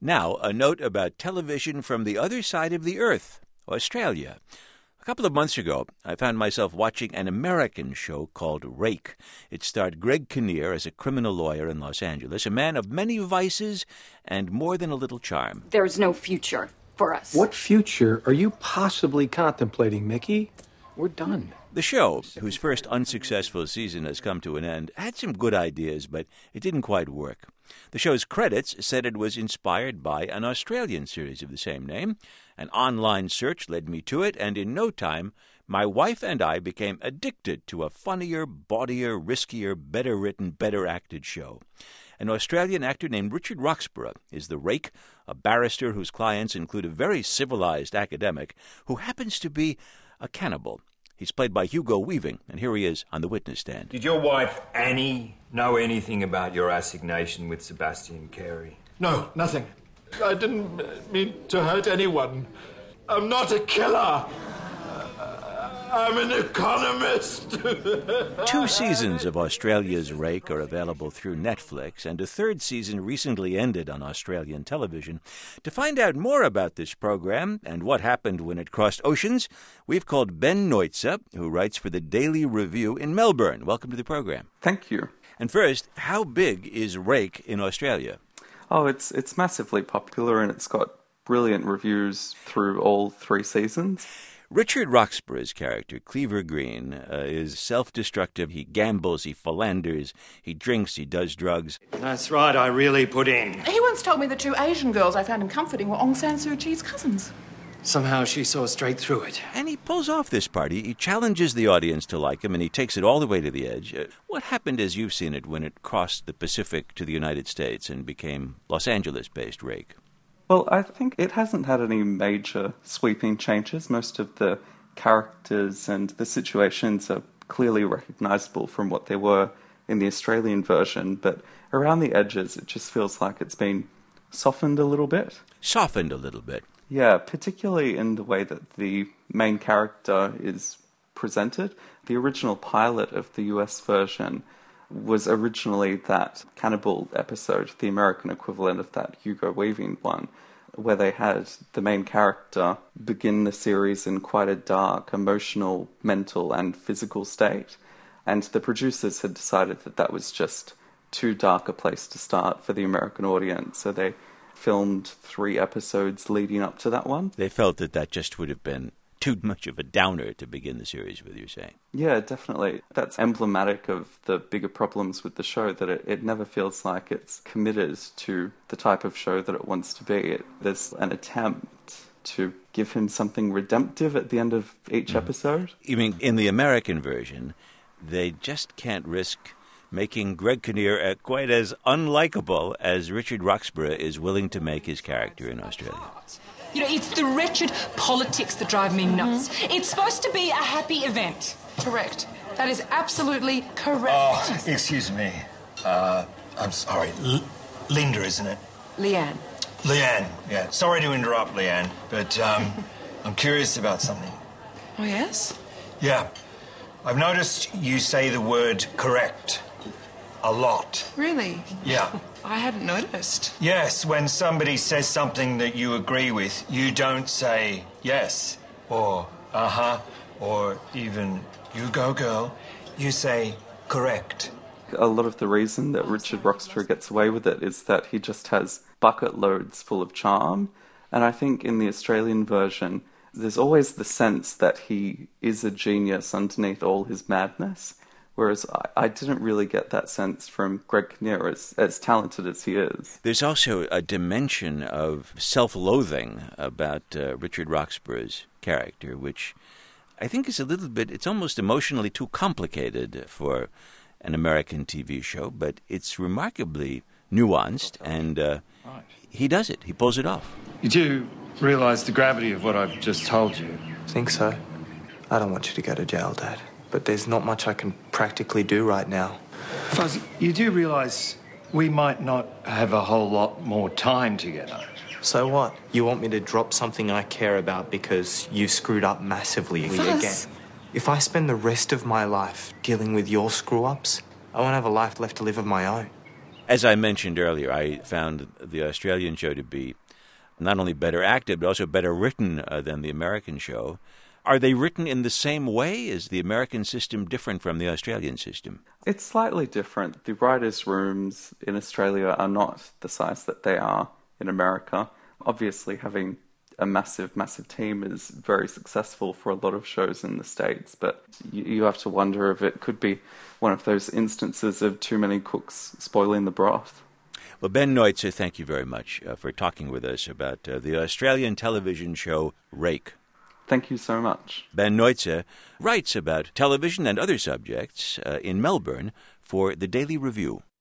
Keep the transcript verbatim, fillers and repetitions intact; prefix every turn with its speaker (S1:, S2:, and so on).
S1: Now, a note about television from the other side of the earth, Australia. A couple of months ago, I found myself watching an American show called Rake. It starred Greg Kinnear as a criminal lawyer in Los Angeles, a man of many vices and more than a little charm.
S2: There is no future for us.
S3: What future are you possibly contemplating, Mickey? We're done.
S1: The show, whose first unsuccessful season has come to an end, had some good ideas, but it didn't quite work. The show's credits said it was inspired by an Australian series of the same name. An online search led me to it, and in no time, my wife and I became addicted to a funnier, bawdier, riskier, better-written, better-acted show. An Australian actor named Richard Roxburgh is the rake, a barrister whose clients include a very civilized academic who happens to be a cannibal. He's played by Hugo Weaving, and here he is on the witness stand.
S4: Did your wife, Annie, know anything about your assignation with Sebastian Carey?
S5: No, nothing. I didn't mean to hurt anyone. I'm not a killer. I'm an economist.
S1: Two seasons of Australia's Rake are available through Netflix, and a third season recently ended on Australian television. To find out more about this program and what happened when it crossed oceans, we've called Ben Noitza, who writes for the Daily Review in Melbourne. Welcome to the program.
S6: Thank you.
S1: And first, how big is Rake in Australia?
S6: Oh, it's it's massively popular, and it's got brilliant reviews through all three seasons.
S1: Richard Roxburgh's character, Cleaver Green, uh, is self-destructive. He gambles, he philanders, he drinks, he does drugs.
S4: That's right, I really put in.
S7: He once told me the two Asian girls I found him comforting were Aung San Suu Kyi's cousins.
S4: Somehow she saw straight through it.
S1: And he pulls off this party. He challenges the audience to like him, and he takes it all the way to the edge. Uh, what happened as you've seen it when it crossed the Pacific to the United States and became Los Angeles-based Rake?
S6: Well, I think it hasn't had any major sweeping changes. Most of the characters and the situations are clearly recognisable from what they were in the Australian version, but around the edges it just feels like it's been softened a little bit.
S1: Softened a little bit?
S6: Yeah, particularly in the way that the main character is presented. The original pilot of the U S version was originally that cannibal episode, the American equivalent of that Hugo Weaving one, where they had the main character begin the series in quite a dark, emotional, mental and physical state. And the producers had decided that that was just too dark a place to start for the American audience, so they filmed three episodes leading up to that one.
S1: They felt that that just would have been too much of a downer to begin the series with, you're saying?
S6: Yeah, definitely. That's emblematic of the bigger problems with the show, that it, it never feels like it's committed to the type of show that it wants to be. It, there's an attempt to give him something redemptive at the end of each mm. episode.
S1: You mean in the American version, they just can't risk making Greg Kinnear quite as unlikable as Richard Roxburgh is willing to make his character in Australia.
S8: You know, it's the wretched politics that drive me nuts. Mm-hmm. It's supposed to be a happy event.
S7: Correct. That is absolutely correct.
S4: Oh, excuse me. Uh, I'm sorry. L- Linda, isn't it?
S7: Leanne.
S4: Leanne, yeah. Sorry to interrupt, Leanne, but um, I'm curious about something.
S7: Oh, yes?
S4: Yeah. I've noticed you say the word correct a lot.
S7: Really?
S4: Yeah.
S7: I hadn't noticed.
S4: Yes, when somebody says something that you agree with, you don't say yes, or uh-huh, or even you go, girl. You say correct.
S6: A lot of the reason that Richard Roxburgh gets away with it is that he just has bucket loads full of charm. And I think in the Australian version, there's always the sense that he is a genius underneath all his madness. Whereas I, I didn't really get that sense from Greg Kinnear, as, as talented as he is.
S1: There's also a dimension of self-loathing about uh, Richard Roxburgh's character, which I think is a little bit, it's almost emotionally too complicated for an American T V show, but it's remarkably nuanced, and uh, right. he does it. He pulls it off.
S5: You do realise the gravity of what I've just told you?
S9: Think so. I don't want you to go to jail, Dad. But there's not much I can practically do right now.
S5: Fuzz, you do realise we might not have a whole lot more time together.
S9: So what? You want me to drop something I care about because you screwed up massively again? If I spend the rest of my life dealing with your screw-ups, I won't have a life left to live of my own.
S1: As I mentioned earlier, I found the Australian show to be not only better acted, but also better written uh, than the American show. Are they written in the same way? Is the American system different from the Australian system?
S6: It's slightly different. The writers' rooms in Australia are not the size that they are in America. Obviously, having a massive, massive team is very successful for a lot of shows in the States, but you, you have to wonder if it could be one of those instances of too many cooks spoiling the broth.
S1: Well, Ben Neutze, thank you very much uh, for talking with us about uh, the Australian television show Rake.
S6: Thank you so much.
S1: Ben Neutze writes about television and other subjects uh, in Melbourne for the Daily Review.